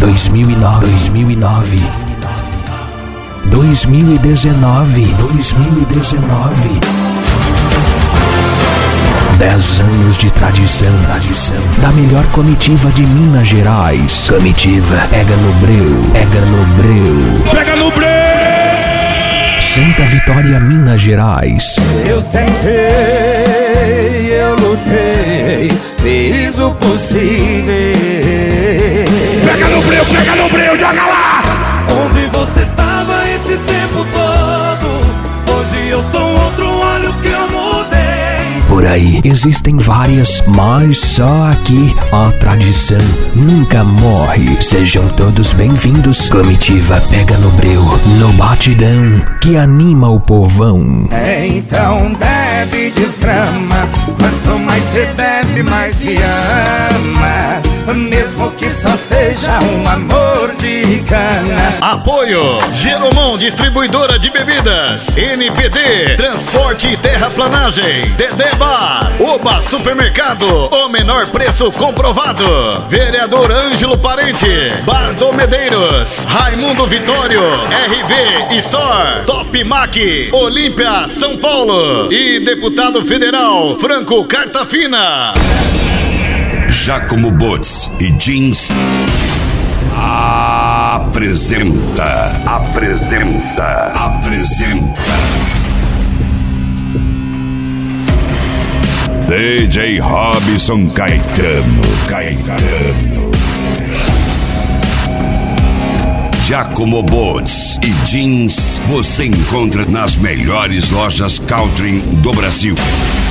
2009, 2009, 2019, 2019. 10 anos de tradição da melhor comitiva de Minas Gerais. Comitiva Pega no Breu, Pega no Breu, Pega no Breu! Santa Vitória, Minas Gerais. Eu tentei, eu lutei, fiz o possível. Pega no Breu, joga lá! Onde você tava esse tempo todo? Hoje eu sou outro, olha o que eu mudei. Por aí existem várias, mas só aqui a tradição nunca morre. Sejam todos bem-vindos. Comitiva Pega no Breu, no batidão que anima o povão. Então bebe, desgrama. Quanto mais cê bebe, mais me ama. Mesmo que só seja um amor de cana. Apoio Geromão, distribuidora de bebidas. NPD, transporte e terraplanagem. Dedé Bar, Oba Supermercado, o menor preço comprovado. Vereador Ângelo Parente, Bar do Medeiros, Raimundo Vitório, RV Store, Top Mac, Olímpia, São Paulo e deputado federal Franco Carta Fina. Giacomo Bots e Jeans apresenta DJ Robson Caetano. Giacomo Bots e Jeans você encontra nas melhores lojas country do Brasil.